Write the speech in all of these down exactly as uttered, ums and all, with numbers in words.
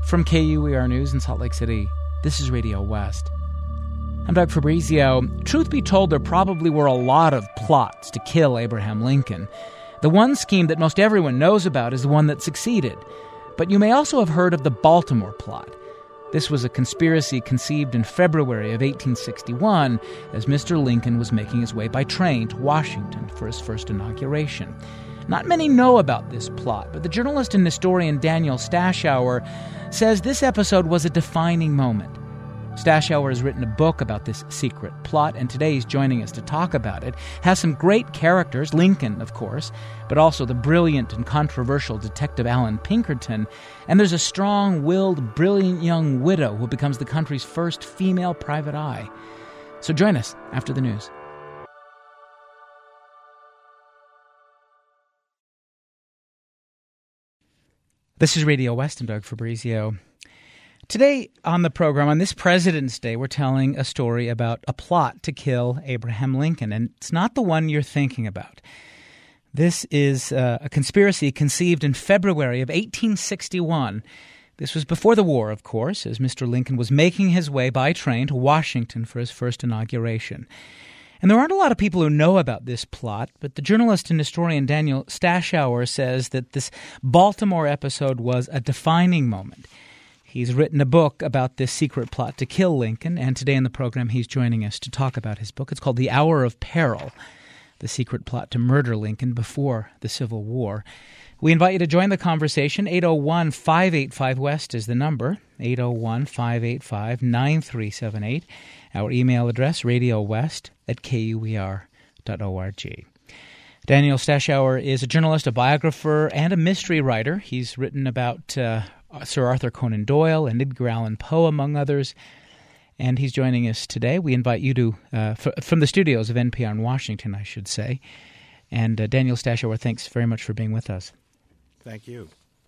From K U E R News in Salt Lake City, this is Radio West. I'm Doug Fabrizio. Truth be told, there probably were a lot of plots to kill Abraham Lincoln. The one scheme that most everyone knows about is the one that succeeded. But you may also have heard of the Baltimore plot. This was a conspiracy conceived in February of eighteen sixty-one as Mister Lincoln was making his way by train to Washington for his first inauguration. Not many know about this plot, but the journalist and historian Daniel Stashower says this episode was a defining moment. Stashower has written a book about this secret plot, and today he's joining us to talk about it. Has some great characters, Lincoln, of course, but also the brilliant and controversial Detective Allan Pinkerton. And there's a strong-willed, brilliant young widow who becomes the country's first female private eye. So join us after the news. This is Radio West and Doug Fabrizio. Today on the program, on this President's Day, we're telling a story about a plot to kill Abraham Lincoln, and it's not the one you're thinking about. This is uh, a conspiracy conceived in February of eighteen sixty-one. This was before the war, of course, as Mister Lincoln was making his way by train to Washington for his first inauguration. And there aren't a lot of people who know about this plot, but the journalist and historian Daniel Stashower says that this Baltimore episode was a defining moment. He's written a book about this secret plot to kill Lincoln, and today in the program he's joining us to talk about his book. It's called The Hour of Peril, the secret plot to murder Lincoln before the Civil War. We invite you to join the conversation. eight oh one, five eight five, West is the number, eight oh one, five eight five, nine three seven eight. Our email address, radiowest at k u e r dot org. Daniel Stashower is a journalist, a biographer, and a mystery writer. He's written about uh, Sir Arthur Conan Doyle and Edgar Allan Poe, among others. And he's joining us today. We invite you to, uh, f- from the studios of N P R in Washington, I should say. And uh, Daniel Stashower, thanks very much for being with us. Thank you.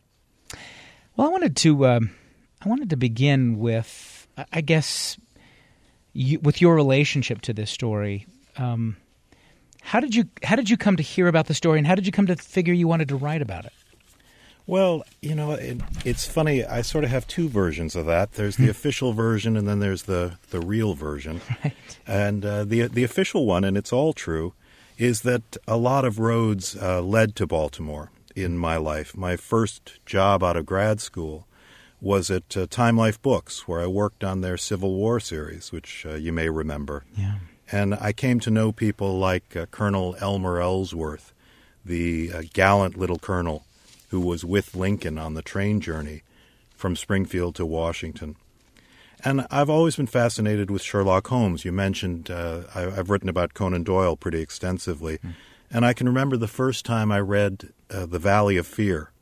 Well, I wanted to, um, I wanted to begin with, I guess, you, with your relationship to this story. Um, how did you, how did you come to hear about the story, and how did you come to figure you wanted to write about it? Well, you know, it, it's funny. I sort of have two versions of that. There's the official version, and then there's the, the real version. Right. And uh, the the official one, and it's all true, is that a lot of roads uh, led to Baltimore in my life. My first job out of grad school was at uh, Time Life Books, where I worked on their Civil War series, which uh, you may remember. Yeah. And I came to know people like uh, Colonel Elmer Ellsworth, the uh, gallant little colonel who was with Lincoln on the train journey from Springfield to Washington. And I've always been fascinated with Sherlock Holmes. You mentioned uh, I, I've written about Conan Doyle pretty extensively. Mm. And I can remember the first time I read uh, The Valley of Fear.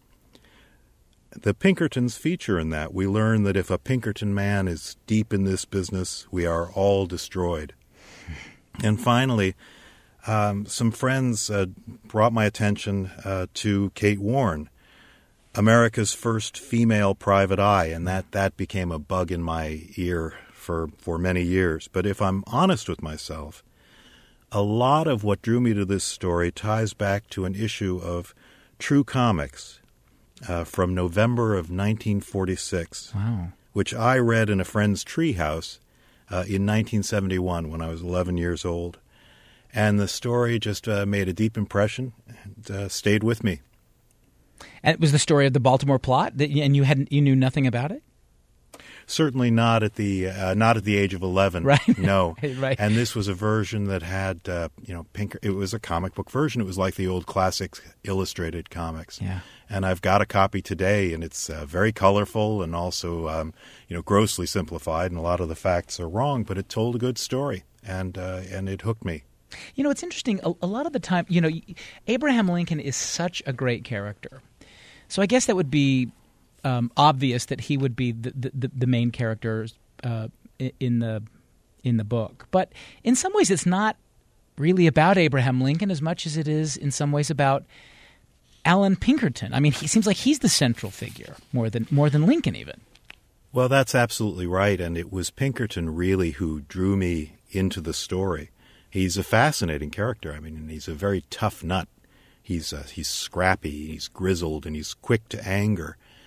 The Pinkertons feature in that. We learn that if a Pinkerton man is deep in this business, we are all destroyed. And finally, um, some friends uh, brought my attention uh, to Kate Warren, America's first female private eye, and that, that became a bug in my ear for, for many years. But if I'm honest with myself, a lot of what drew me to this story ties back to an issue of True Comics uh, from November of nineteen forty-six, wow. which I read in a friend's treehouse uh, in nineteen seventy-one when I was eleven years old. And the story just uh, made a deep impression and uh, stayed with me. And it was the story of the Baltimore plot, that, and you hadn't, you knew nothing about it? Certainly not at the uh, not at the age of eleven. Right. No. Right. And this was a version that had, uh, you know, Pinker. It was a comic book version. It was like the old classic illustrated comics. Yeah. And I've got a copy today, and it's uh, very colorful and also, um, you know, grossly simplified, and a lot of the facts are wrong. But it told a good story, and uh, and it hooked me. You know, it's interesting. A, a lot of the time, you know, Abraham Lincoln is such a great character. So I guess that would be um, obvious that he would be the the, the main character uh, in the in the book. But in some ways, it's not really about Abraham Lincoln as much as it is in some ways about Allan Pinkerton. I mean, he seems like he's the central figure more than more than Lincoln even. Well, that's absolutely right, and it was Pinkerton really who drew me into the story. He's a fascinating character. I mean, and he's a very tough nut. He's uh, he's scrappy, he's grizzled, and he's quick to anger.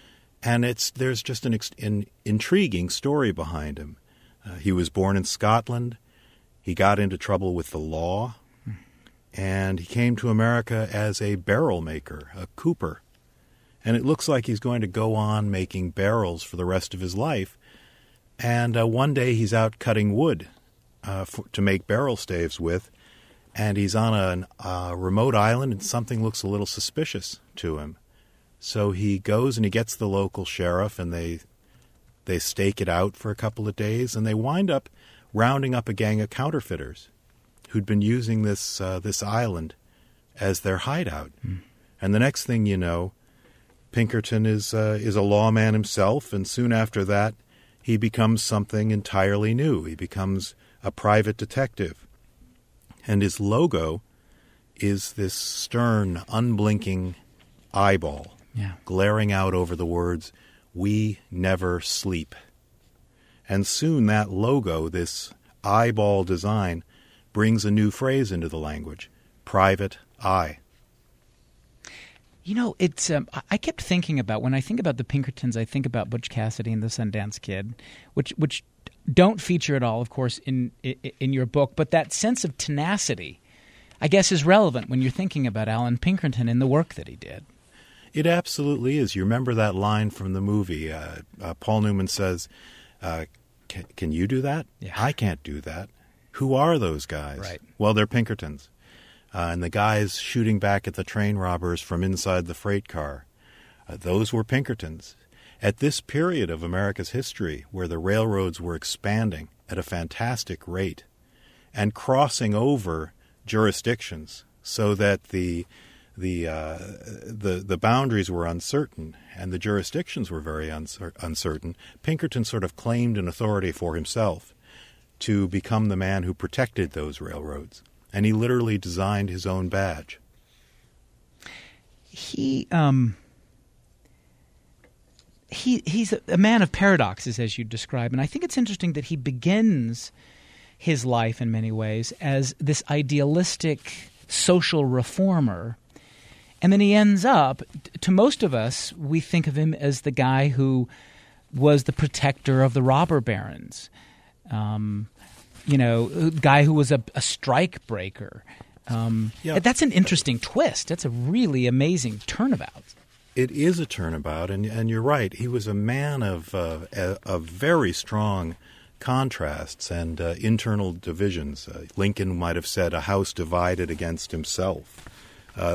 And it's there's just an, an intriguing story behind him. Uh, he was born in Scotland. He got into trouble with the law, and he came to America as a barrel maker, a cooper. And it looks like he's going to go on making barrels for the rest of his life. And uh, one day he's out cutting wood uh, for, to make barrel staves with, and he's on a uh, remote island, and something looks a little suspicious to him. So he goes and he gets the local sheriff, and they they stake it out for a couple of days, and they wind up rounding up a gang of counterfeiters who'd been using this uh, this island as their hideout. Mm. And the next thing you know, Pinkerton is uh, is a lawman himself, and soon after that, he becomes something entirely new. He becomes a private detective, and his logo is this stern, unblinking eyeball. Yeah. Glaring out over the words, "We never sleep." And soon that logo, this eyeball design, brings a new phrase into the language, private eye. You know, it's. Um, I kept thinking about, when I think about the Pinkertons, I think about Butch Cassidy and the Sundance Kid, which which don't feature at all, of course, in in your book, but that sense of tenacity, I guess, is relevant when you're thinking about Allan Pinkerton and the work that he did. It absolutely is. You remember that line from the movie. Uh, uh, Paul Newman says, uh, can, can you do that? Yeah. I can't do that. Who are those guys? Right. Well, they're Pinkertons. Uh, and the guys shooting back at the train robbers from inside the freight car, uh, those were Pinkertons. At this period of America's history, where the railroads were expanding at a fantastic rate and crossing over jurisdictions so that the The, uh, the the boundaries were uncertain and the jurisdictions were very uncer- uncertain, Pinkerton sort of claimed an authority for himself to become the man who protected those railroads. And he literally designed his own badge. He um he he's a, a man of paradoxes, as you describe, and I think it's interesting that he begins his life in many ways as this idealistic social reformer. And then he ends up, to most of us, we think of him as the guy who was the protector of the robber barons, um, you know, guy who was a, a strike breaker. Um, yeah. That's an interesting twist. That's a really amazing turnabout. It is a turnabout, and and you're right. He was a man of uh, a, of very strong contrasts and uh, internal divisions. Uh, Lincoln might have said, "A house divided against himself." Uh,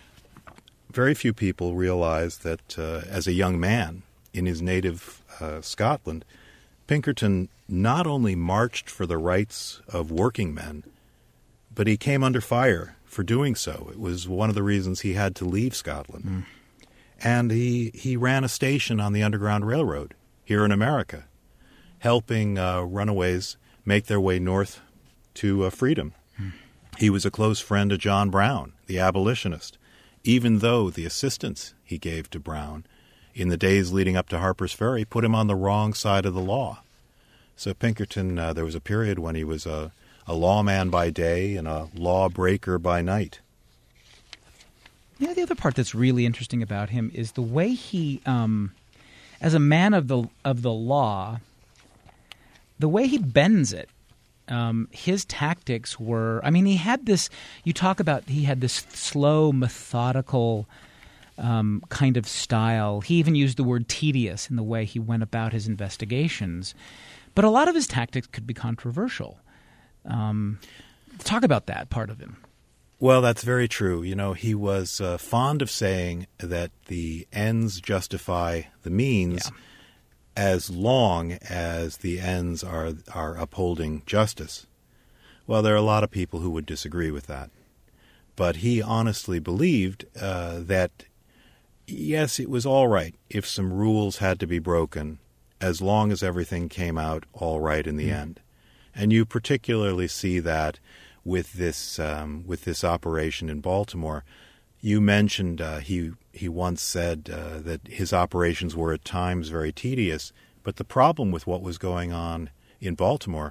Very few people realize that uh, as a young man in his native uh, Scotland, Pinkerton not only marched for the rights of working men, but he came under fire for doing so. It was one of the reasons he had to leave Scotland. Mm. And he, he ran a station on the Underground Railroad here in America, helping uh, runaways make their way north to uh, freedom. Mm. He was a close friend of John Brown, the abolitionist, even though the assistance he gave to Brown in the days leading up to Harper's Ferry put him on the wrong side of the law. So Pinkerton, uh, there was a period when he was a, a lawman by day and a lawbreaker by night. You know, the other part that's really interesting about him is the way he, um, as a man of the of the law, the way he bends it. Um, his tactics were, I mean, he had this, you talk about, he had this slow, methodical um, kind of style. He even used the word tedious in the way he went about his investigations. But a lot of his tactics could be controversial. Um, talk about that part of him. Well, that's very true. You know, he was uh, fond of saying that the ends justify the means. Yeah. As long as the ends are are upholding justice. Well, there are a lot of people who would disagree with that. But he honestly believed uh, that, yes, it was all right if some rules had to be broken, as long as everything came out all right in the mm. end. And you particularly see that with this um, with this operation in Baltimore. You mentioned uh, he he once said uh, that his operations were at times very tedious, but the problem with what was going on in Baltimore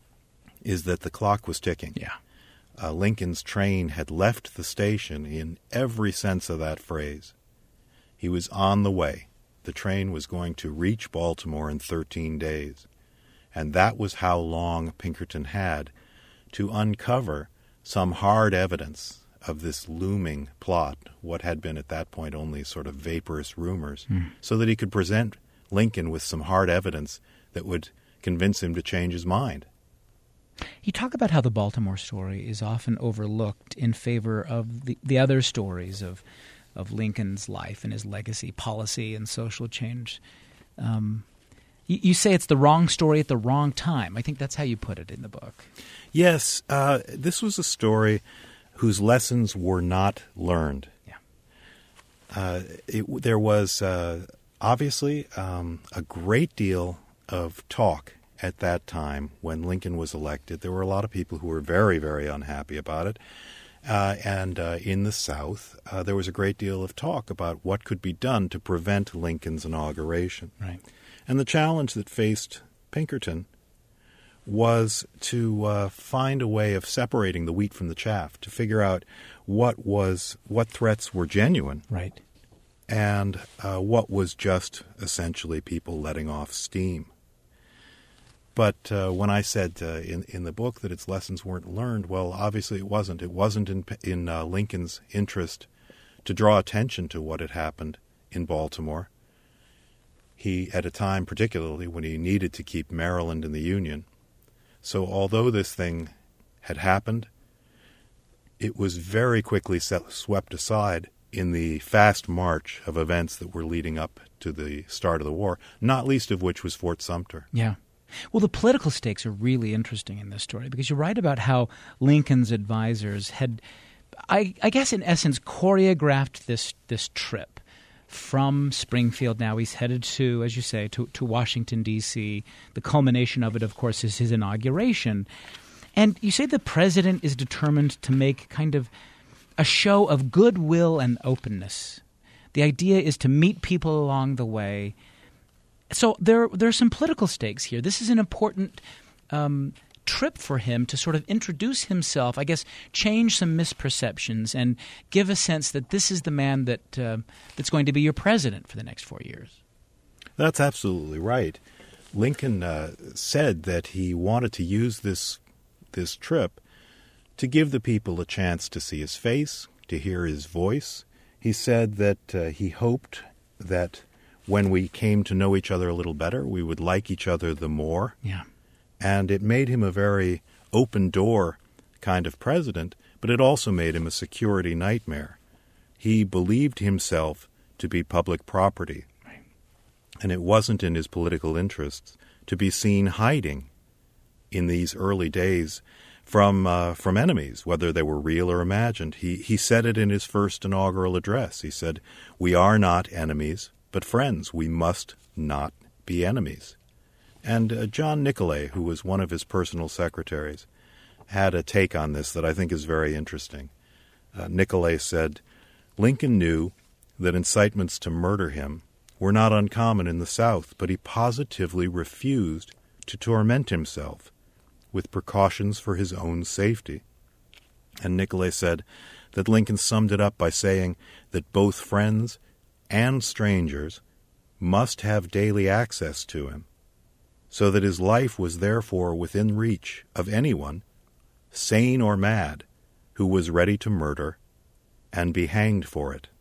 is that the clock was ticking. Yeah, uh, Lincoln's train had left the station in every sense of that phrase. He was on the way. the train was going to reach Baltimore in thirteen days. And that was how long Pinkerton had to uncover some hard evidence of this looming plot, what had been at that point only sort of vaporous rumors, mm. so that he could present Lincoln with some hard evidence that would convince him to change his mind. You talk about how the Baltimore story is often overlooked in favor of the, the other stories of of Lincoln's life and his legacy, policy, and social change. Um, you, you say it's the wrong story at the wrong time. I think that's how you put it in the book. Yes, uh, this was a story whose lessons were not learned. Yeah. Uh, it, there was uh, obviously um, a great deal of talk at that time when Lincoln was elected. There were a lot of people who were very, very unhappy about it. Uh, and uh, in the South, uh, there was a great deal of talk about what could be done to prevent Lincoln's inauguration. Right. And the challenge that faced Pinkerton was to uh, find a way of separating the wheat from the chaff, to figure out what was what threats were genuine, right, and uh, what was just essentially people letting off steam. But uh, when I said uh, in in the book that its lessons weren't learned, well, obviously it wasn't. It wasn't in in uh, Lincoln's interest to draw attention to what had happened in Baltimore. He, at a time particularly when he needed to keep Maryland in the Union. So although this thing had happened, it was very quickly set, swept aside in the fast march of events that were leading up to the start of the war, not least of which was Fort Sumter. Yeah. Well, the political stakes are really interesting in this story because you write about how Lincoln's advisors had, I, I guess in essence, choreographed this this trip from Springfield. Now he's headed to, as you say, to, to Washington, D C. The culmination of it, of course, is his inauguration. And you say the president is determined to make kind of a show of goodwill and openness. The idea is to meet people along the way. So there, there are some political stakes here. This is an important um, trip for him to sort of introduce himself, I guess, change some misperceptions and give a sense that this is the man that uh, that's going to be your president for the next four years. That's absolutely right. Lincoln uh, said that he wanted to use this this trip to give the people a chance to see his face, to hear his voice. He said that uh, he hoped that when we came to know each other a little better, we would like each other the more. Yeah. And it made him a very open-door kind of president, but it also made him a security nightmare. He believed himself to be public property, right, and it wasn't in his political interests to be seen hiding in these early days from uh, from enemies, whether they were real or imagined. He, he said it in his first inaugural address. He said, "We are not enemies, but friends. We must not be enemies." And uh, John Nicolay, who was one of his personal secretaries, had a take on this that I think is very interesting. Uh, Nicolay said, "Lincoln knew that incitements to murder him were not uncommon in the South, but he positively refused to torment himself with precautions for his own safety." And Nicolay said that Lincoln summed it up by saying that both friends and strangers must have daily access to him, so that his life was therefore within reach of anyone, sane or mad, who was ready to murder and be hanged for it.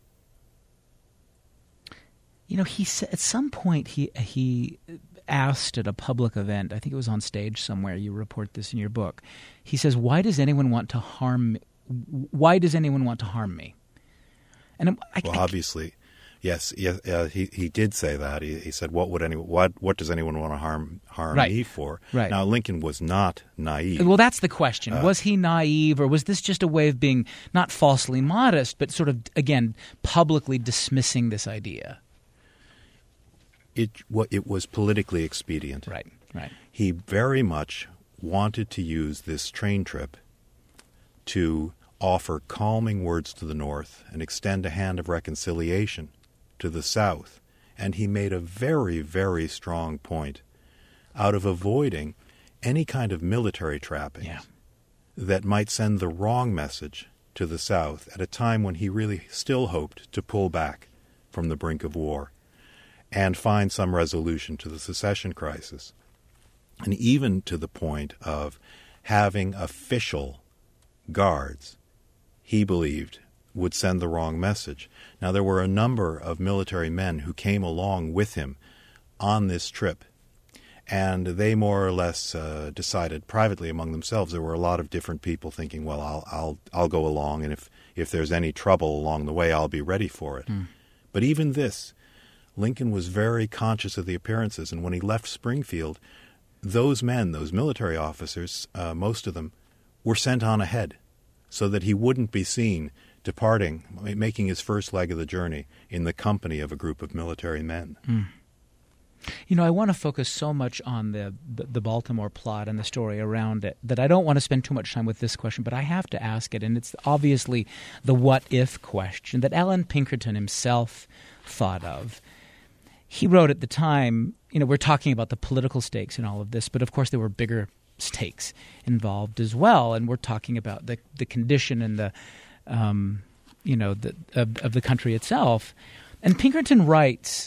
You know, he said at some point he he asked at a public event, I think it was on stage somewhere, you report this in your book, he says, "Why does anyone want to harm why does anyone want to harm me?" And I, well, I, obviously, yes, yes, uh, he he did say that. He, he said, "What would anyone? What what does anyone want to harm harm right. me for?" Right. Now, Lincoln was not naive. Well, that's the question. Uh, was he naive, or was this just a way of being not falsely modest, but sort of again publicly dismissing this idea? It what it was politically expedient. Right. Right. He very much wanted to use this train trip to offer calming words to the North and extend a hand of reconciliation to the South. And he made a very, very strong point out of avoiding any kind of military trappings yeah. that might send the wrong message to the South at a time when he really still hoped to pull back from the brink of war. and find some resolution to the secession crisis. And even to the point of having official guards, he believed, would send the wrong message. Now, there were a number of military men who came along with him on this trip, and they more or less uh, decided privately among themselves. There were a lot of different people thinking, well, I'll I'll I'll go along, and if, if there's any trouble along the way, I'll be ready for it. Mm. But even this, Lincoln was very conscious of the appearances, and when he left Springfield, those men, those military officers, uh, most of them, were sent on ahead so that he wouldn't be seen departing, making his first leg of the journey in the company of a group of military men. Mm. You know, I want to focus so much on the, the the Baltimore plot and the story around it that I don't want to spend too much time with this question, but I have to ask it, and it's obviously the what-if question that Allan Pinkerton himself thought of. He wrote at the time, you know, we're talking about the political stakes in all of this, but of course there were bigger stakes involved as well, and we're talking about the the condition and the, um, you know, the, of, of the country itself. And Pinkerton writes,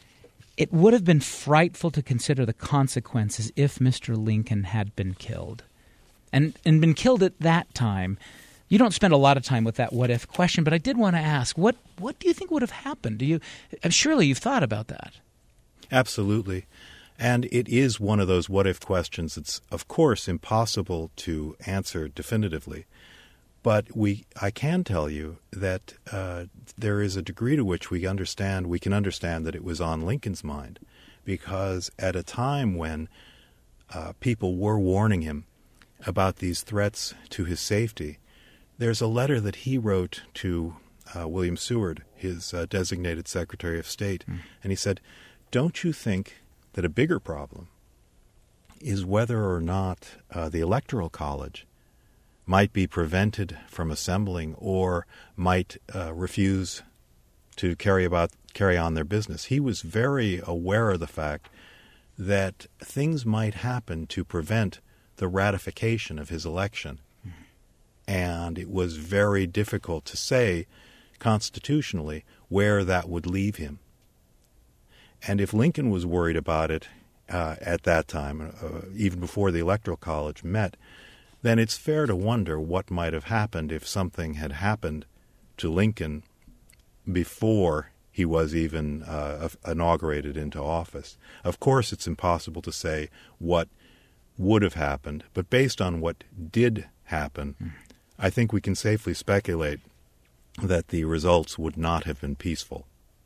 it would have been frightful to consider the consequences if Mister Lincoln had been killed. And and been killed at that time. You don't spend a lot of time with that what-if question, but I did want to ask, what what do you think would have happened? Do you surely you've thought about that. Absolutely. And it is one of those what-if questions that's, of course, impossible to answer definitively. But we, I can tell you that uh, there is a degree to which we understand, we can understand that it was on Lincoln's mind, because at a time when uh, people were warning him about these threats to his safety, there's a letter that he wrote to uh, William Seward, his uh, designated Secretary of State, mm. and he said, "Don't you think that a bigger problem is whether or not uh, the Electoral College might be prevented from assembling or might uh, refuse to carry about carry on their business?" He was very aware of the fact that things might happen to prevent the ratification of his election. Mm-hmm. And it was very difficult to say constitutionally where that would leave him. And if Lincoln was worried about it uh, at that time, uh, even before the Electoral College met, then it's fair to wonder what might have happened if something had happened to Lincoln before he was even uh, inaugurated into office. Of course, it's impossible to say what would have happened, but based on what did happen, mm. I think we can safely speculate that the results would not have been peaceful.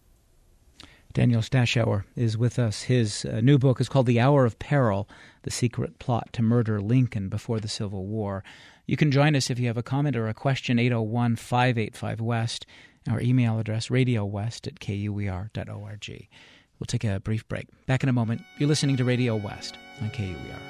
Daniel Stashower is with us. His uh, new book is called The Hour of Peril, The Secret Plot to Murder Lincoln Before the Civil War. You can join us if you have a comment or a question, eight oh one, five eight five, West. Our email address, radio west at k u e r dot org. We'll take a brief break. Back in a moment. You're listening to Radio West on K U E R.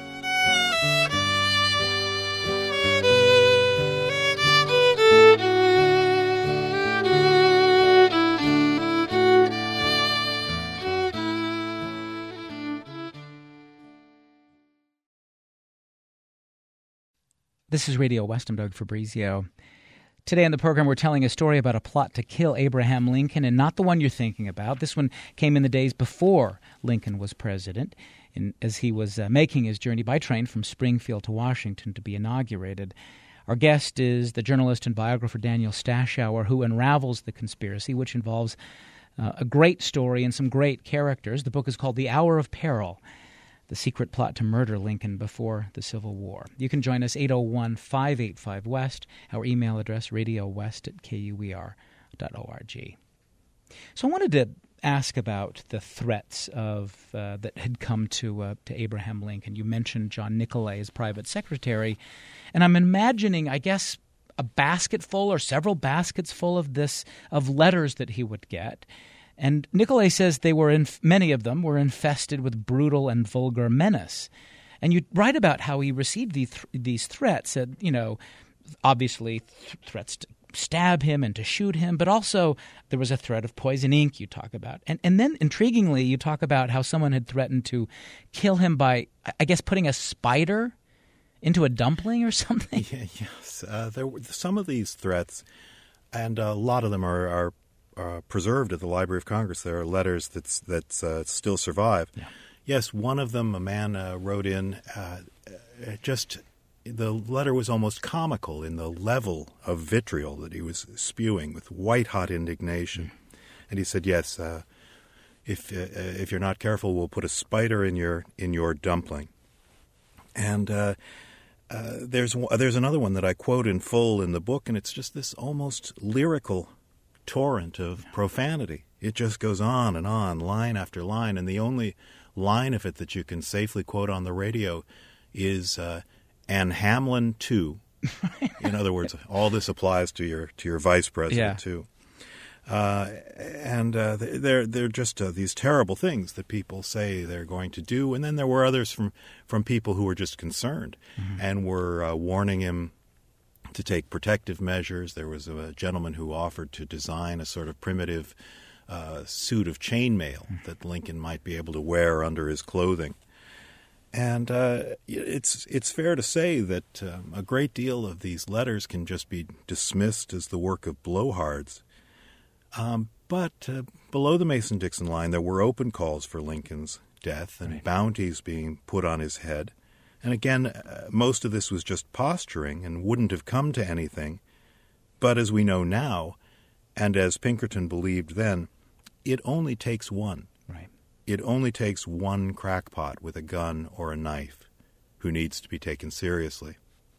This is Radio West. I'm Doug Fabrizio. Today on the program, we're telling a story about a plot to kill Abraham Lincoln, and not the one you're thinking about. This one came in the days before Lincoln was president, in, as he was uh, making his journey by train from Springfield to Washington to be inaugurated. Our guest is the journalist and biographer Daniel Stashower, who unravels the conspiracy, which involves uh, a great story and some great characters. The book is called The Hour of Peril, The Secret Plot to Murder Lincoln Before the Civil War. You can join us, eight oh one, five eight five, West. Our email address, radio west at k u e r dot org. So I wanted to ask about the threats of uh, that had come to uh, to Abraham Lincoln. You mentioned John Nicolay as private secretary, and I'm imagining, I guess, a basket full or several baskets full of this of letters that he would get. And Nicolay says they were in, many of them were infested with brutal and vulgar menace. And you write about how he received these th- these threats, uh, you know, obviously th- threats to stab him and to shoot him, but also there was a threat of poison ink you talk about. And and then, intriguingly, you talk about how someone had threatened to kill him by, I guess, putting a spider into a dumpling or something? Yeah, yes. Uh, there were some of these threats, and a lot of them are, are uh, preserved at the Library of Congress. There are letters that's, that uh, still survive. Yeah. Yes, one of them, a man uh, wrote in, uh, just the letter was almost comical in the level of vitriol that he was spewing with white-hot indignation. Mm. And he said, yes, uh, if uh, if you're not careful, we'll put a spider in your in your dumpling. And uh, uh, there's there's another one that I quote in full in the book, and it's just this almost lyrical torrent of profanity. It just goes on and on, line after line, and the only line of it that you can safely quote on the radio is uh, "and Hamlin too." In other words, all this applies to your to your vice president yeah. too. Uh, and uh, they're they're just uh, these terrible things that people say they're going to do, and then there were others from, from people who were just concerned mm-hmm. and were uh, warning him to take protective measures. There was a gentleman who offered to design a sort of primitive uh, suit of chainmail mm-hmm. that Lincoln might be able to wear under his clothing. And uh, it's it's fair to say that um, a great deal of these letters can just be dismissed as the work of blowhards. Um, but uh, below the Mason-Dixon line, there were open calls for Lincoln's death and right. bounties being put on his head. And again, uh, most of this was just posturing and wouldn't have come to anything. But as we know now, and as Pinkerton believed then, it only takes one. Right. It only takes one crackpot with a gun or a knife who needs to be taken seriously.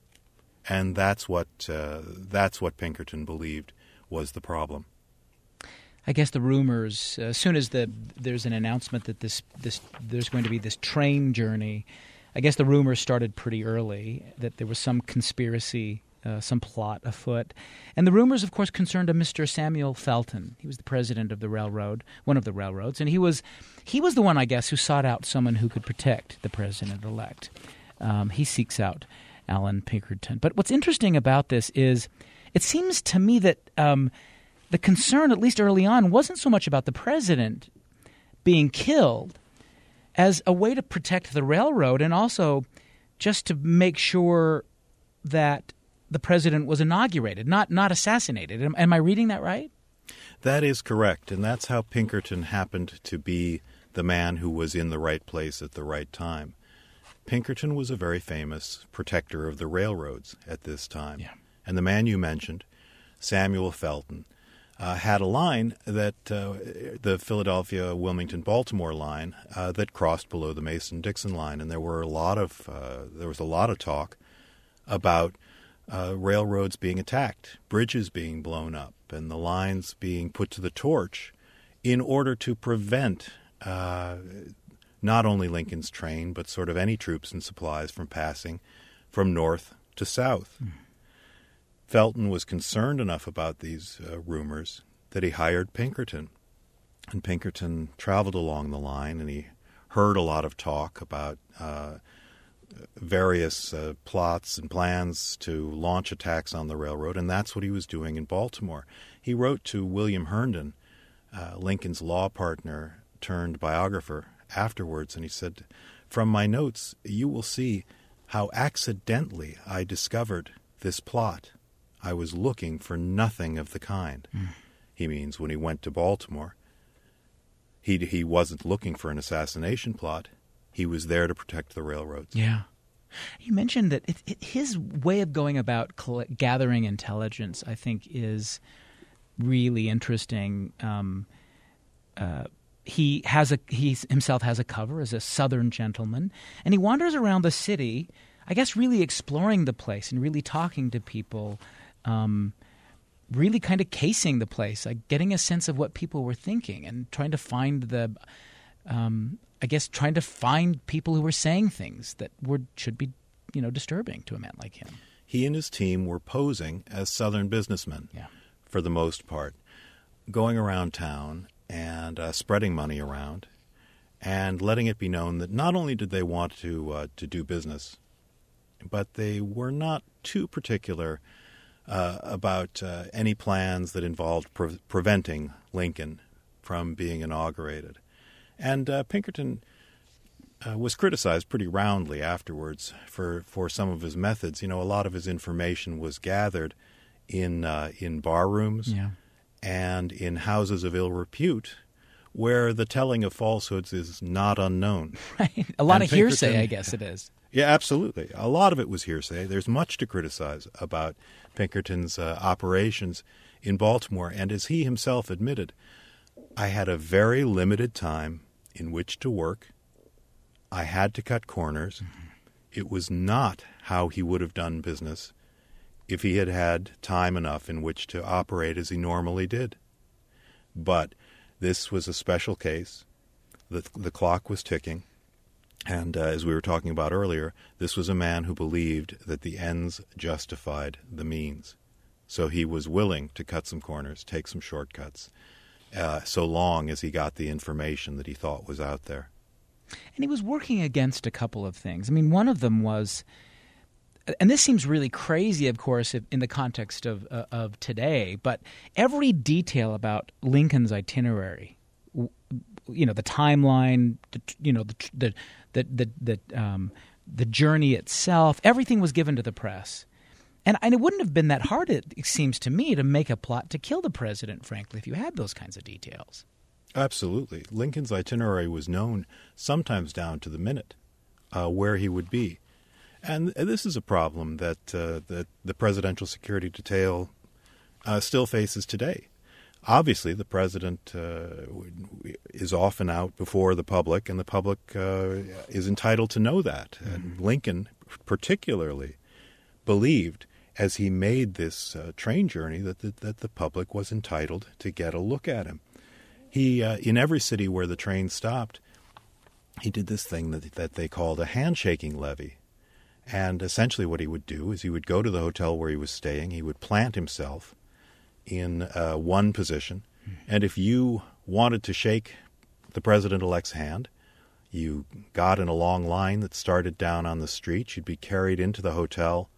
And that's what uh, that's what Pinkerton believed was the problem. I guess the rumors, uh, as soon as the there's an announcement that this this there's going to be this train journey, I guess the rumors started pretty early that there was some conspiracy, uh, some plot afoot. And the rumors, of course, concerned a Mister Samuel Felton. He was the president of the railroad, one of the railroads, and he was he was the one, I guess, who sought out someone who could protect the president-elect. Um, he seeks out Allan Pinkerton. But what's interesting about this is it seems to me that um, the concern, at least early on, wasn't so much about the president being killed as a way to protect the railroad and also just to make sure that the president was inaugurated, not not assassinated. Am, am I reading that right? That is correct, and that's how Pinkerton happened to be the man who was in the right place at the right time. Pinkerton was a very famous protector of the railroads at this time. Yeah. And the man you mentioned, Samuel Felton, uh, had a line that uh, the Philadelphia, Wilmington, Baltimore line uh, that crossed below the Mason-Dixon line, and there were a lot of uh, there was a lot of talk about uh, railroads being attacked, bridges being blown up, and the lines being put to the torch in order to prevent uh, not only Lincoln's train but sort of any troops and supplies from passing from north to south. Mm. Felton was concerned enough about these uh, rumors that he hired Pinkerton. And Pinkerton traveled along the line, and he heard a lot of talk about uh, various uh, plots and plans to launch attacks on the railroad, and that's what he was doing in Baltimore. He wrote to William Herndon, uh, Lincoln's law partner turned biographer, afterwards, and he said, "From my notes, you will see how accidentally I discovered this plot. I was looking for nothing of the kind." Mm. He means when he went to Baltimore, he he wasn't looking for an assassination plot. He was there to protect the railroads. Yeah. You mentioned that it, it, his way of going about coll- gathering intelligence, I think, is really interesting. Um, uh, he has a he himself has a cover as a Southern gentleman, and he wanders around the city, I guess, really exploring the place and really talking to people. Um, really kind of casing the place, like getting a sense of what people were thinking and trying to find the, um, I guess, trying to find people who were saying things that were should be, you know, disturbing to a man like him. He and his team were posing as Southern businessmen, yeah. for the most part, going around town and uh, spreading money around and letting it be known that not only did they want to uh, to do business, but they were not too particular Uh, about uh, any plans that involved pre- preventing Lincoln from being inaugurated. And uh, Pinkerton uh, was criticized pretty roundly afterwards for, for some of his methods. You know, a lot of his information was gathered in uh, in bar rooms yeah. and in houses of ill repute, where the telling of falsehoods is not unknown. Right. A lot And of hearsay, Pinkerton- I guess it is. Yeah, absolutely. A lot of it was hearsay. There's much to criticize about Pinkerton's uh, operations in Baltimore. And as he himself admitted, I had a very limited time in which to work. I had to cut corners. Mm-hmm. It was not how he would have done business if he had had time enough in which to operate as he normally did. But this was a special case. The, the clock was ticking. And uh, as we were talking about earlier, this was a man who believed that the ends justified the means. So he was willing to cut some corners, take some shortcuts, uh, so long as he got the information that he thought was out there. And he was working against a couple of things. I mean, one of them was, and this seems really crazy, of course, in the context of uh, of today, but every detail about Lincoln's itinerary, you know, the timeline, the, you know, the the the the the, um, the journey itself, everything was given to the press. And, and it wouldn't have been that hard, it, it seems to me, to make a plot to kill the president, frankly, if you had those kinds of details. Absolutely. Lincoln's itinerary was known sometimes down to the minute uh, where he would be. And this is a problem that uh, that the presidential security detail uh, still faces today. Obviously, the president uh, is often out before the public, and the public uh, is entitled to know that. Mm-hmm. And Lincoln particularly believed, as he made this uh, train journey, that the, that the public was entitled to get a look at him. He, uh, in every city where the train stopped, he did this thing that, that they called a handshaking levee. And essentially what he would do is he would go to the hotel where he was staying, he would plant himself in uh, one position, and if you wanted to shake the president-elect's hand, you got in a long line that started down on the street. You'd be carried into the hotel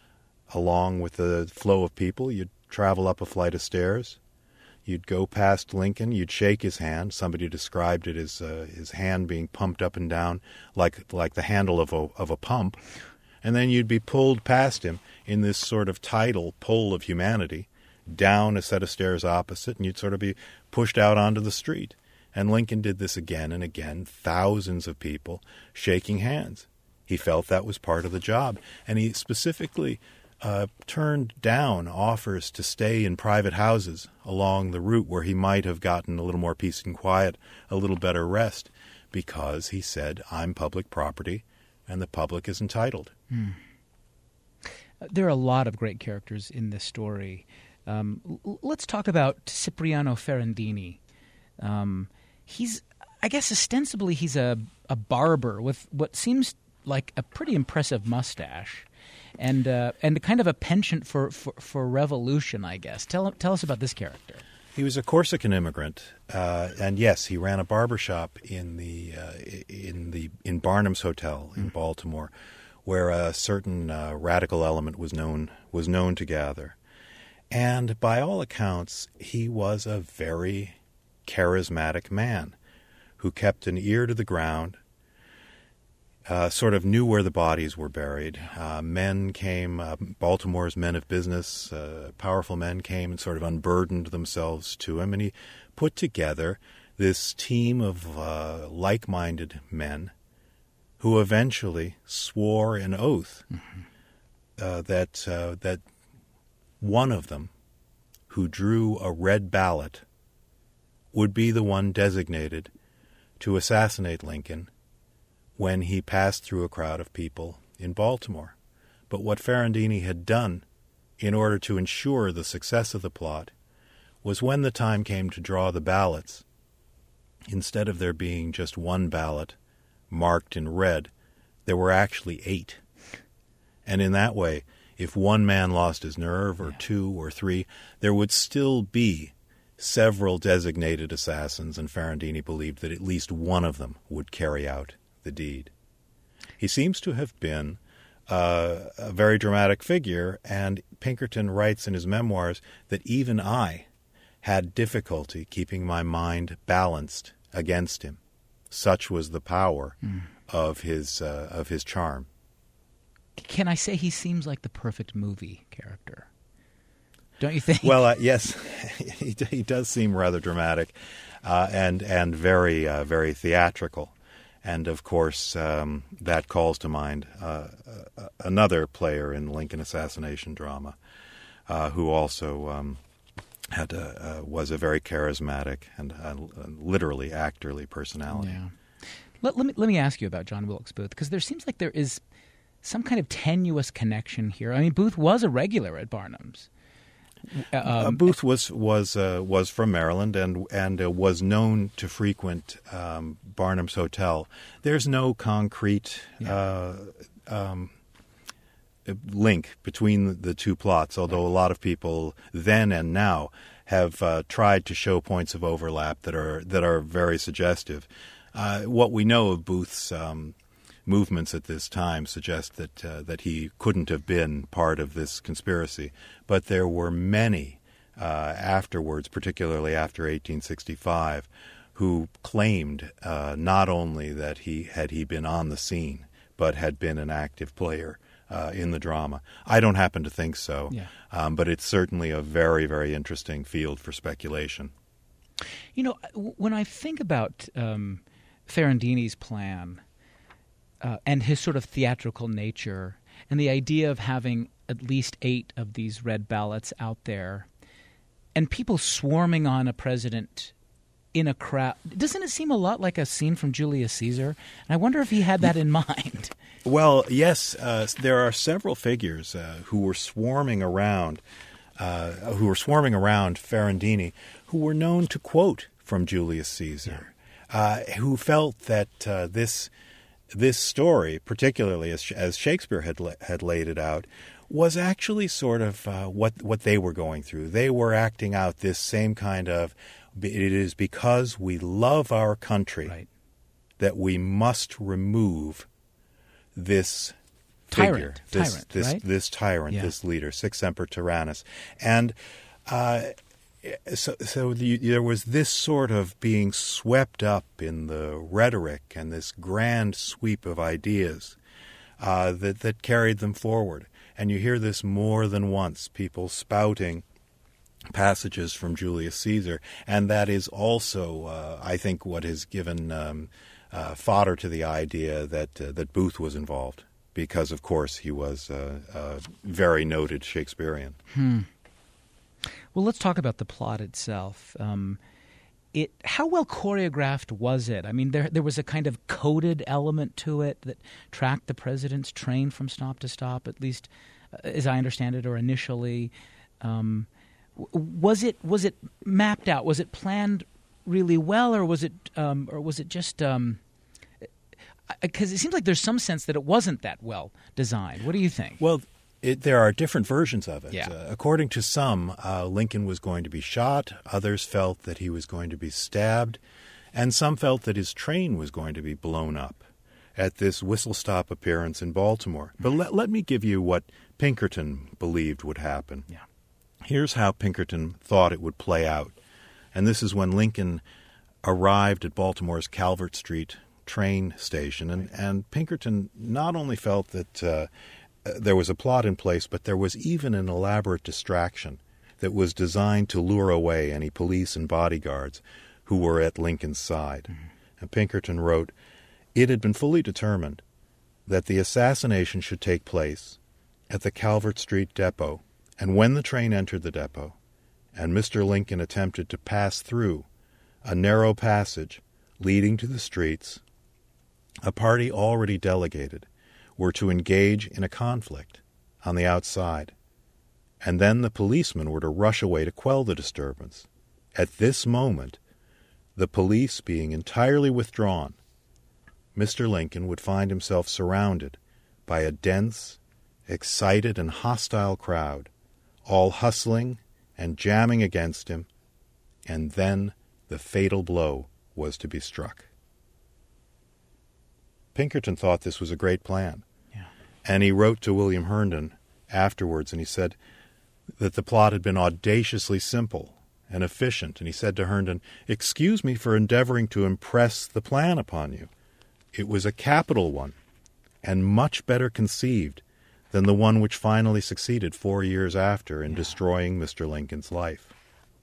along with the flow of people. You'd travel up a flight of stairs. You'd go past Lincoln. You'd shake his hand. Somebody described it as uh, his hand being pumped up and down like like the handle of a of a pump. And then you'd be pulled past him in this sort of tidal pull of humanity down a set of stairs opposite, and you'd sort of be pushed out onto the street. And Lincoln did this again and again, thousands of people shaking hands. He felt that was part of the job. And he specifically uh, turned down offers to stay in private houses along the route where he might have gotten a little more peace and quiet, a little better rest, because he said, I'm public property and the public is entitled. Hmm. There are a lot of great characters in this story. Um, l- let's talk about Cipriano Ferrandini. Um, he's, I guess, ostensibly he's a, a barber with what seems like a pretty impressive mustache, and uh, and kind of a penchant for, for, for revolution, I guess. Tell tell us about this character. He was a Corsican immigrant, uh, and yes, he ran a barber shop in the uh, in the in Barnum's Hotel in mm. Baltimore, where a certain uh, radical element was known was known to gather. And by all accounts, he was a very charismatic man who kept an ear to the ground, uh, sort of knew where the bodies were buried. Uh, men came, uh, Baltimore's men of business, uh, powerful men came and sort of unburdened themselves to him, and he put together this team of uh, like-minded men who eventually swore an oath mm-hmm. uh, that uh, that one of them, who drew a red ballot, would be the one designated to assassinate Lincoln when he passed through a crowd of people in Baltimore. But what Ferrandini had done in order to ensure the success of the plot was, when the time came to draw the ballots, instead of there being just one ballot marked in red, there were actually eight. And in that way, if one man lost his nerve, or yeah. two or three, there would still be several designated assassins, and Ferrandini believed that at least one of them would carry out the deed. He seems to have been uh, a very dramatic figure, and Pinkerton writes in his memoirs that even I had difficulty keeping my mind balanced against him. Such was the power mm. of his uh, of his charm. Can I say he seems like the perfect movie character? don't you think? Well, uh, yes, he, he does seem rather dramatic uh, and and very uh, very theatrical. And, of course, um, that calls to mind uh, uh, another player in Lincoln assassination drama uh, who also um, had a, uh, was a very charismatic and uh, literally actorly personality. Yeah. Let, let me let me ask you about John Wilkes Booth, because there seems like there is some kind of tenuous connection here. I mean, Booth was a regular at Barnum's. Um, uh, Booth was was uh, was from Maryland and and uh, was known to frequent um, Barnum's Hotel. There's no concrete yeah. uh, um, link between the two plots, although a lot of people then and now have uh, tried to show points of overlap that are that are very suggestive. Uh, what we know of Booth's um, movements at this time suggest that uh, that he couldn't have been part of this conspiracy, but there were many uh, afterwards, particularly after eighteen sixty-five, who claimed uh, not only that he had he been on the scene, but had been an active player uh, in the drama. I don't happen to think so, yeah. um, but it's certainly a very, very interesting field for speculation. You know, when I think about um, Ferrandini's plan, Uh, and his sort of theatrical nature, and the idea of having at least eight of these red ballots out there, and people swarming on a president in a crowd. Doesn't it seem a lot like a scene from Julius Caesar? And I wonder if he had that in mind. Well, yes, uh, there are several figures uh, who were swarming around, uh, who were swarming around Ferrandini, who were known to quote from Julius Caesar, yeah. uh, who felt that uh, this. This story, particularly as as Shakespeare had had laid it out, was actually sort of uh, what what they were going through. They were acting out this same kind of, it is because we love our country right. that we must remove this tyrant, figure, this tyrant, this right? this tyrant, yeah. this leader, Sic Semper Tyrannis, and. Uh, So, so the, there was this sort of being swept up in the rhetoric and this grand sweep of ideas uh, that that carried them forward. And you hear this more than once, people spouting passages from Julius Caesar, and that is also, uh, I think, what has given um, uh, fodder to the idea that uh, that Booth was involved, because, of course, he was uh, a very noted Shakespearean. Hmm. Well, let's talk about the plot itself. Um, it how well choreographed was it? I mean, there there was a kind of coded element to it that tracked the president's train from stop to stop, at least uh, as I understand it, or initially. Um, was it was it mapped out? Was it planned really well, or was it um, or was it just? Um, because it seems like there's some sense that it wasn't that well designed. What do you think? Well. It, there are different versions of it. Yeah. Uh, according to some, uh, Lincoln was going to be shot. Others felt that he was going to be stabbed. And some felt that his train was going to be blown up at this whistle-stop appearance in Baltimore. But let, let me give you what Pinkerton believed would happen. Yeah. Here's how Pinkerton thought it would play out. And this is when Lincoln arrived at Baltimore's Calvert Street train station. And, and Pinkerton not only felt that... Uh, Uh, there was a plot in place, but there was even an elaborate distraction that was designed to lure away any police and bodyguards who were at Lincoln's side. Mm-hmm. And Pinkerton wrote, "It had been fully determined that the assassination should take place at the Calvert Street depot, and when the train entered the depot, and Mister Lincoln attempted to pass through a narrow passage leading to the streets, a party already delegated were to engage in a conflict on the outside, and then the policemen were to rush away to quell the disturbance. At this moment, the police being entirely withdrawn, Mister Lincoln would find himself surrounded by a dense, excited, and hostile crowd, all hustling and jamming against him, and then the fatal blow was to be struck." Pinkerton thought this was a great plan. Yeah. And he wrote to William Herndon afterwards, and he said that the plot had been audaciously simple and efficient. And he said to Herndon, "Excuse me for endeavoring to impress the plan upon you. It was a capital one, and much better conceived than the one which finally succeeded four years after in Yeah. destroying Mister Lincoln's life.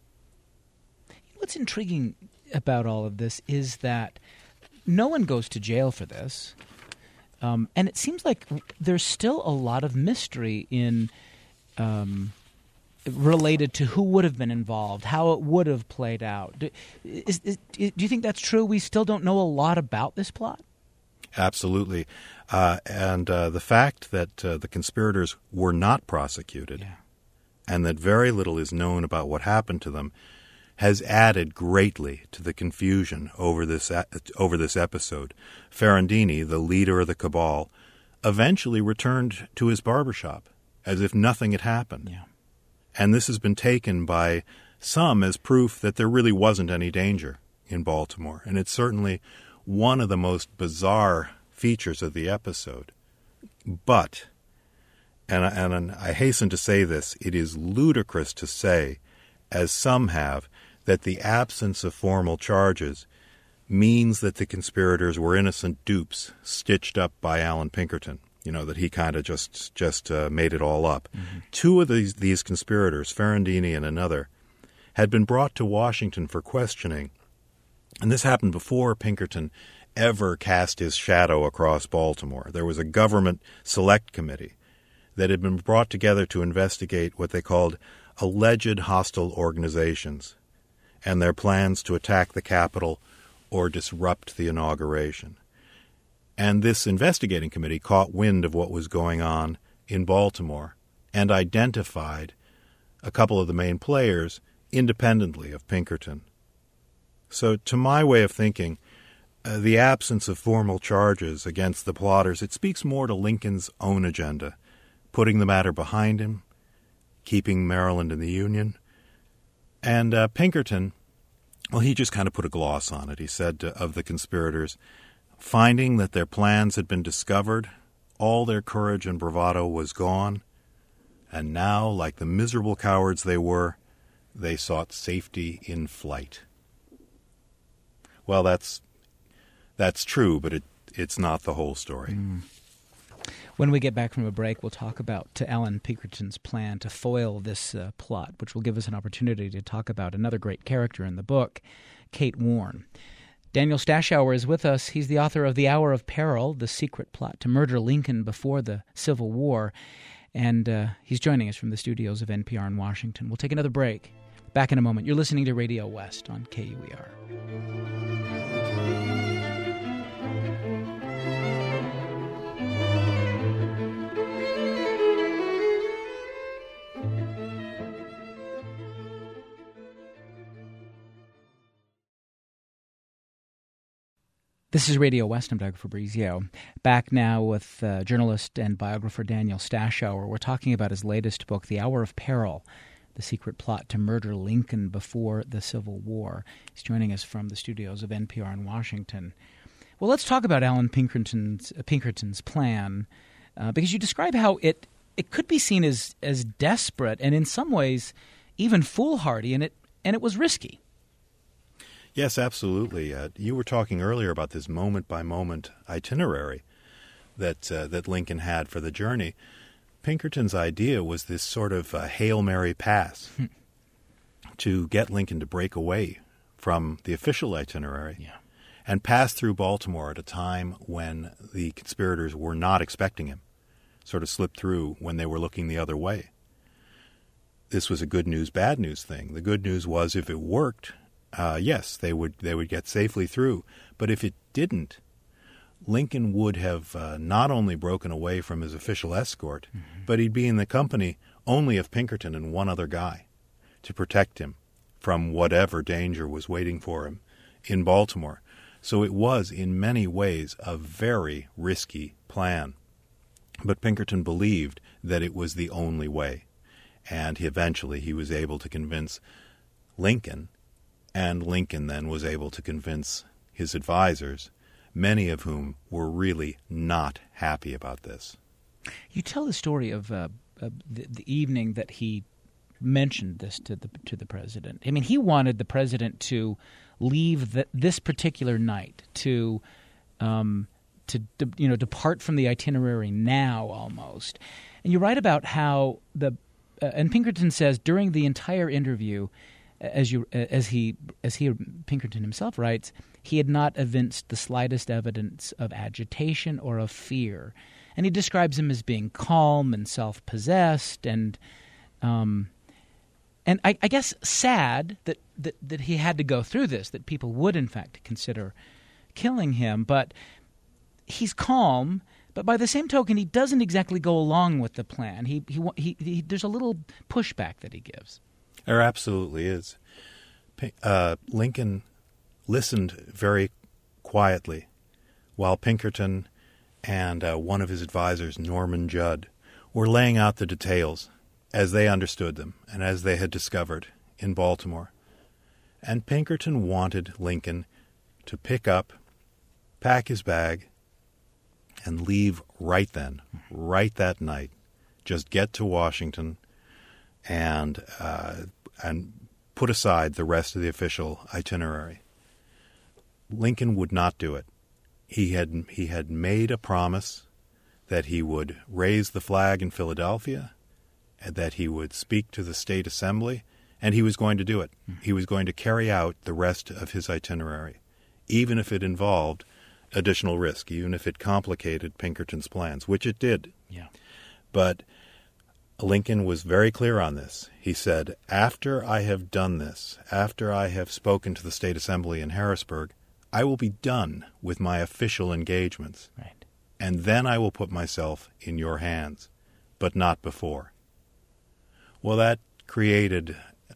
What's intriguing about all of this is that no one goes to jail for this. Um, and it seems like there's still a lot of mystery in um, related to who would have been involved, how it would have played out. Do, is, is, do you think that's true? We still don't know a lot about this plot? Absolutely. Uh, and uh, the fact that uh, the conspirators were not prosecuted Yeah. and that very little is known about what happened to them has added greatly to the confusion over this over this episode. Ferrandini, the leader of the cabal, eventually returned to his barbershop as if nothing had happened. Yeah. And this has been taken by some as proof that there really wasn't any danger in Baltimore. And it's certainly one of the most bizarre features of the episode. But, and, and I hasten to say this, it is ludicrous to say, as some have, that the absence of formal charges means that the conspirators were innocent dupes stitched up by Allan Pinkerton. You know, that he kind of just just uh, made it all up. Mm-hmm. Two of these, these conspirators, Ferrandini and another, had been brought to Washington for questioning. And this happened before Pinkerton ever cast his shadow across Baltimore. There was a government select committee that had been brought together to investigate what they called alleged hostile organizations and their plans to attack the Capitol or disrupt the inauguration. And this investigating committee caught wind of what was going on in Baltimore and identified a couple of the main players independently of Pinkerton. So to my way of thinking, uh, the absence of formal charges against the plotters, it speaks more to Lincoln's own agenda, putting the matter behind him, keeping Maryland in the Union. And uh, Pinkerton, well, he just kind of put a gloss on it. He said uh, of the conspirators, finding that their plans had been discovered, all their courage and bravado was gone, and now, like the miserable cowards they were, they sought safety in flight. Well, that's that's true, but it it's not the whole story. Mm. When we get back from a break, we'll talk about to Allan Pinkerton's plan to foil this uh, plot, which will give us an opportunity to talk about another great character in the book, Kate Warne. Daniel Stashower is with us. He's the author of The Hour of Peril, the secret plot to murder Lincoln before the Civil War. And uh, he's joining us from the studios of N P R in Washington. We'll take another break. Back in a moment. You're listening to Radio West on K U E R. This is Radio West. I'm Doug Fabrizio. Back now with uh, journalist and biographer Daniel Stashower. We're talking about his latest book, The Hour of Peril, the secret plot to murder Lincoln before the Civil War. He's joining us from the studios of N P R in Washington. Well, let's talk about Allan Pinkerton's, uh, Pinkerton's plan, uh, because you describe how it, it could be seen as, as desperate and in some ways even foolhardy, and it and it was risky. Yes, absolutely. Uh, you were talking earlier about this moment-by-moment itinerary that uh, that Lincoln had for the journey. Pinkerton's idea was this sort of uh, Hail Mary pass to get Lincoln to break away from the official itinerary Yeah. and pass through Baltimore at a time when the conspirators were not expecting him, sort of slip through when they were looking the other way. This was a good news, bad news thing. The good news was if it worked, Uh, yes, they would they would get safely through. But if it didn't, Lincoln would have uh, not only broken away from his official escort, mm-hmm. but he'd be in the company only of Pinkerton and one other guy to protect him from whatever danger was waiting for him in Baltimore. So it was, in many ways, a very risky plan. But Pinkerton believed that it was the only way. And he, eventually he was able to convince Lincoln. And Lincoln then was able to convince his advisors, many of whom were really not happy about this. You tell the story of uh, uh, the, the evening that he mentioned this to the to the president. I mean, he wanted the president to leave the, this particular night to um, to de, you know depart from the itinerary now almost. And you write about how the uh, and Pinkerton says during the entire interview, as you as he as he Pinkerton himself writes, he had not evinced the slightest evidence of agitation or of fear, and he describes him as being calm and self-possessed and. Um, And I, I guess sad that, that, that he had to go through this, that people would, in fact, consider killing him. But he's calm, but by the same token, he doesn't exactly go along with the plan. He, he, he, he There's a little pushback that he gives. There absolutely is. Uh, Lincoln listened very quietly while Pinkerton and uh, one of his advisors, Norman Judd, were laying out the details as they understood them and as they had discovered in Baltimore. And Pinkerton wanted Lincoln to pick up, pack his bag, and leave right then, right that night. Just get to Washington and uh, and put aside the rest of the official itinerary. Lincoln would not do it. He had he had made a promise that he would raise the flag in Philadelphia, and that he would speak to the State Assembly, and he was going to do it. Mm-hmm. He was going to carry out the rest of his itinerary, even if it involved additional risk, even if it complicated Pinkerton's plans, which it did. Yeah. But Lincoln was very clear on this. He said, after I have done this, after I have spoken to the State Assembly in Harrisburg, I will be done with my official engagements. Right. And then I will put myself in your hands, but not before. Well, that created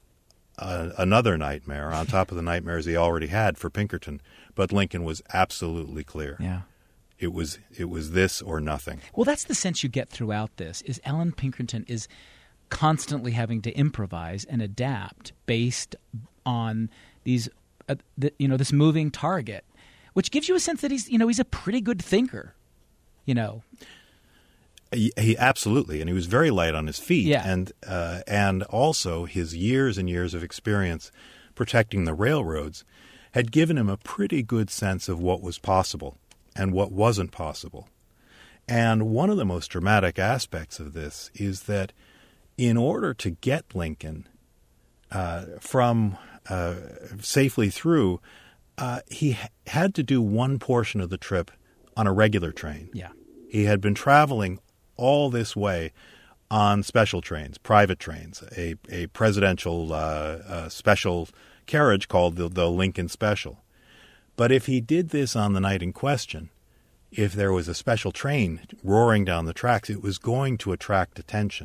uh, another nightmare on top of the nightmares he already had for Pinkerton. But Lincoln was absolutely clear. Yeah. It was it was this or nothing. Well, that's the sense you get throughout this, is Allan Pinkerton is constantly having to improvise and adapt based on these, uh, the, you know, this moving target, which gives you a sense that he's, you know, he's a pretty good thinker, you know. He, he absolutely, and he was very light on his feet, yeah. and uh, and also his years and years of experience protecting the railroads had given him a pretty good sense of what was possible and what wasn't possible. And one of the most dramatic aspects of this is that in order to get Lincoln uh, from uh, safely through, uh, he ha- had to do one portion of the trip on a regular train. Yeah, he had been traveling all this way on special trains, private trains, a, a presidential uh, uh, special carriage called the, the Lincoln Special. But if he did this on the night in question, if there was a special train roaring down the tracks, it was going to attract attention.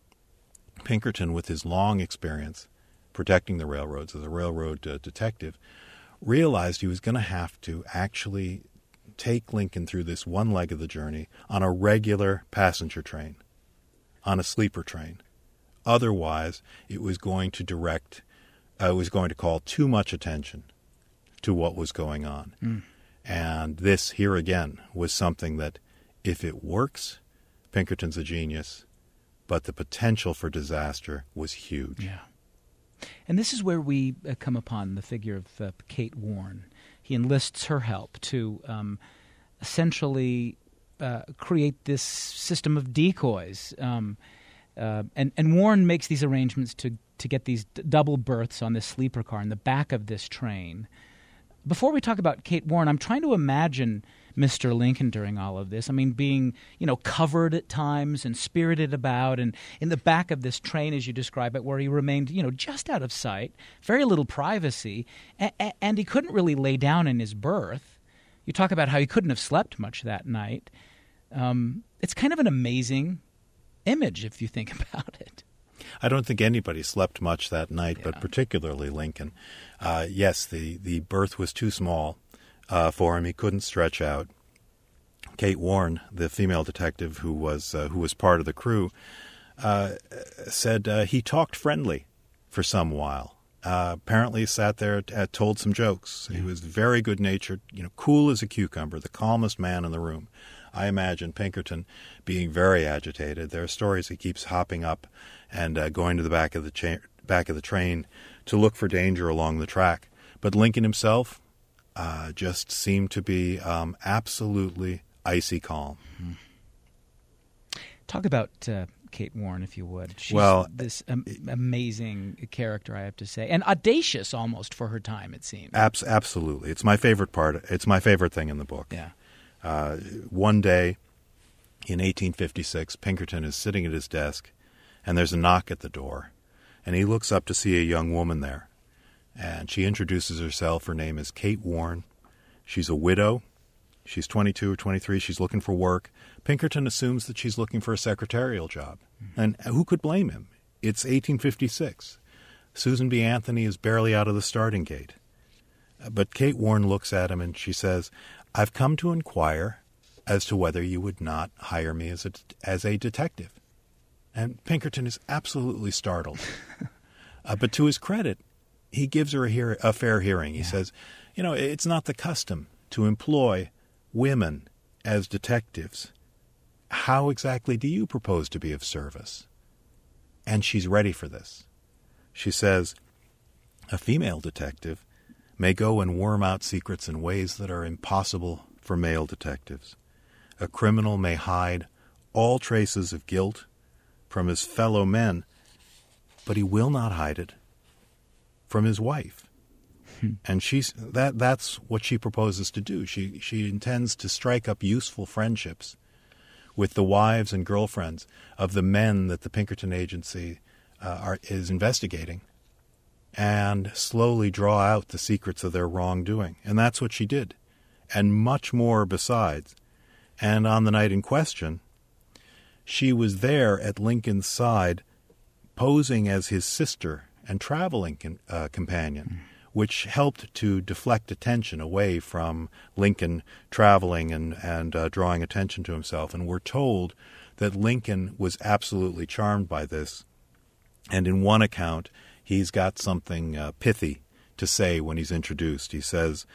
Pinkerton, with his long experience protecting the railroads as a railroad uh, detective, realized he was going to have to actually take Lincoln through this one leg of the journey on a regular passenger train, on a sleeper train. Otherwise, it was going to direct, uh, it was going to call too much attention to what was going on. Mm. And this, here again, was something that, if it works, Pinkerton's a genius, but the potential for disaster was huge. Yeah. And this is where we uh, come upon the figure of uh, Kate Warne. He enlists her help to um, essentially uh, create this system of decoys. Um, uh, and, and Warne makes these arrangements to, to get these d- double berths on this sleeper car in the back of this train. Before we talk about Kate Warne, I'm trying to imagine Mister Lincoln during all of this. I mean, being, you know, covered at times and spirited about, and in the back of this train, as you describe it, where he remained, you know, just out of sight, very little privacy, and, and he couldn't really lay down in his berth. You talk about how he couldn't have slept much that night. Um, it's kind of an amazing image if you think about it. I don't think anybody slept much that night, yeah. but particularly Lincoln. Uh, yes, the, the berth was too small uh, for him. He couldn't stretch out. Kate Warne, the female detective who was uh, who was part of the crew, uh, said uh, he talked friendly for some while. Uh, apparently sat there, uh, told some jokes. Yeah. He was very good-natured, you know, cool as a cucumber, the calmest man in the room. I imagine Pinkerton being very agitated. There are stories he keeps hopping up and uh, going to the back of the cha- back of the train to look for danger along the track. But Lincoln himself uh, just seemed to be um, absolutely icy calm. Mm-hmm. Talk about uh, Kate Warren, if you would. She's well, this um, amazing character, I have to say, and audacious almost for her time, it seems. Abs- absolutely. It's my favorite part. It's my favorite thing in the book. Yeah. Uh, one day in eighteen fifty-six, Pinkerton is sitting at his desk, and there's a knock at the door, and he looks up to see a young woman there. And she introduces herself. Her name is Kate Warren. She's a widow. She's twenty-two or twenty-three. She's looking for work. Pinkerton assumes that she's looking for a secretarial job. Mm-hmm. And who could blame him? It's eighteen fifty-six. Susan B. Anthony is barely out of the starting gate. But Kate Warren looks at him and she says, "I've come to inquire as to whether you would not hire me as a, as a detective." And Pinkerton is absolutely startled. uh, but to his credit, he gives her a, hear- a fair hearing. He yeah. says, you know, it's not the custom to employ women as detectives. How exactly do you propose to be of service? And she's ready for this. She says, a female detective may go and worm out secrets in ways that are impossible for male detectives. A criminal may hide all traces of guilt from his fellow men, but he will not hide it from his wife. Hmm. And she's that that's what she proposes to do. She she intends to strike up useful friendships with the wives and girlfriends of the men that the Pinkerton agency uh, are is investigating, and slowly draw out the secrets of their wrongdoing. And that's what she did, and much more besides. And on the night in question, she was there at Lincoln's side, posing as his sister and traveling con- uh, companion, mm. which helped to deflect attention away from Lincoln traveling and, and uh, drawing attention to himself. And we're told that Lincoln was absolutely charmed by this. And in one account, he's got something uh, pithy to say when he's introduced. He says,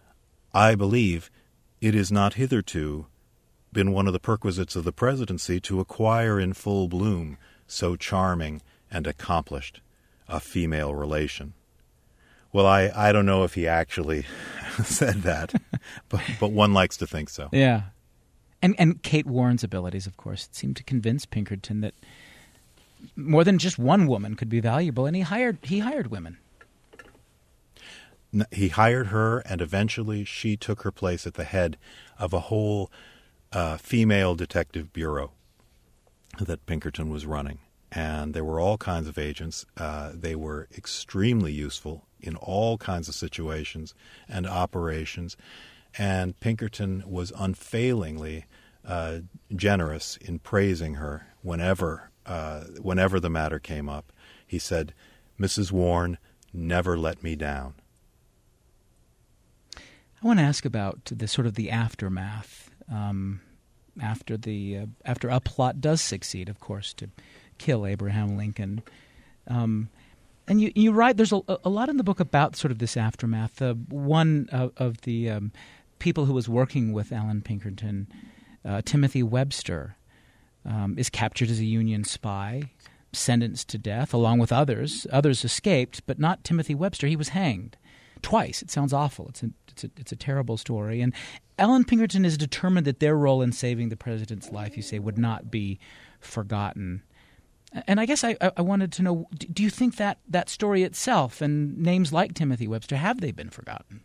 "I believe it is not hitherto been one of the perquisites of the presidency to acquire in full bloom so charming and accomplished a female relation." Well, I, I don't know if he actually said that, but but one likes to think so. Yeah. And and Kate Warren's abilities, of course, seemed to convince Pinkerton that more than just one woman could be valuable, and he hired he hired women. He hired her, and eventually she took her place at the head of a whole uh, female detective bureau that Pinkerton was running. And there were all kinds of agents. Uh, they were extremely useful in all kinds of situations and operations. And Pinkerton was unfailingly uh, generous in praising her whenever uh, whenever the matter came up. He said, "Missus Warren never let me down." I want to ask about the sort of the aftermath um, after the uh, after a plot does succeed, of course, to kill Abraham Lincoln. Um, and you, you write, there's a, a lot in the book about sort of this aftermath. Uh, one of, of the um, people who was working with Allan Pinkerton, uh, Timothy Webster, um, is captured as a Union spy, sentenced to death, along with others. Others escaped, but not Timothy Webster. He was hanged twice. It sounds awful. It's a, it's a, it's a terrible story. And Allan Pinkerton is determined that their role in saving the president's life, you say, would not be forgotten. And I guess I, I wanted to know, do you think that that story itself and names like Timothy Webster, have they been forgotten?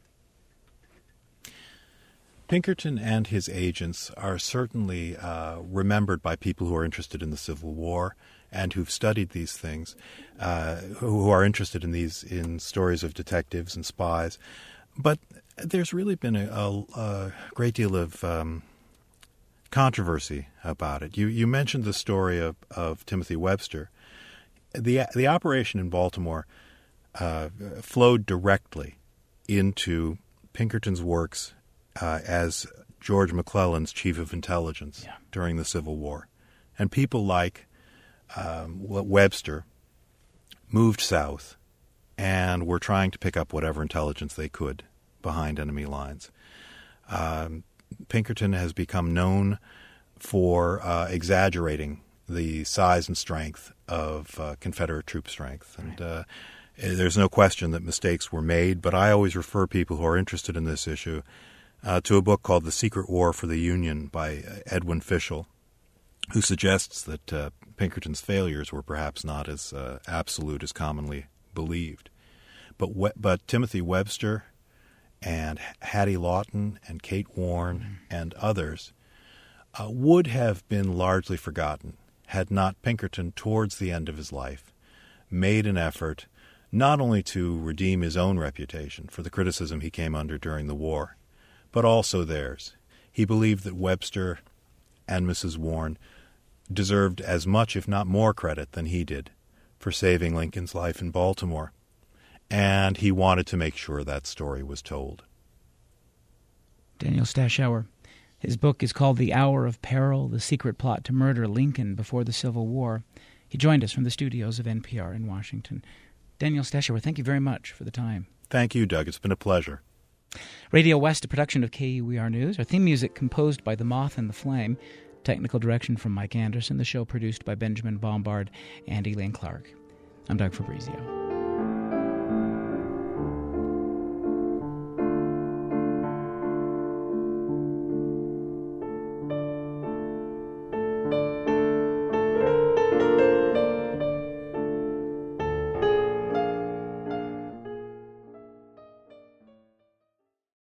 Pinkerton and his agents are certainly uh, remembered by people who are interested in the Civil War and who've studied these things, uh, who are interested in these in stories of detectives and spies. But there's really been a, a, a great deal of um, controversy about it. You you mentioned the story of, of Timothy Webster. The the operation in Baltimore uh, flowed directly into Pinkerton's works uh, as George McClellan's chief of intelligence yeah. during the Civil War. And people like um, Webster moved south and were trying to pick up whatever intelligence they could behind enemy lines. Um, Pinkerton has become known for uh, exaggerating the size and strength of uh, Confederate troop strength. And uh, there's no question that mistakes were made, but I always refer people who are interested in this issue uh, to a book called The Secret War for the Union by Edwin Fischel, who suggests that uh, Pinkerton's failures were perhaps not as uh, absolute as commonly believed. But we- but Timothy Webster and Hattie Lawton and Kate Warren mm-hmm. and others uh, would have been largely forgotten had not Pinkerton, towards the end of his life, made an effort not only to redeem his own reputation for the criticism he came under during the war, but also theirs. He believed that Webster and Missus Warren deserved as much, if not more, credit than he did for saving Lincoln's life in Baltimore. And he wanted to make sure that story was told. Daniel Stashower. His book is called The Hour of Peril, The Secret Plot to Murder Lincoln Before the Civil War. He joined us from the studios of N P R in Washington. Daniel Stashower, thank you very much for the time. Thank you, Doug. It's been a pleasure. Radio West, a production of K U E R News. Our theme music composed by The Moth and the Flame. Technical direction from Mike Anderson. The show produced by Benjamin Bombard and Elaine Clark. I'm Doug Fabrizio.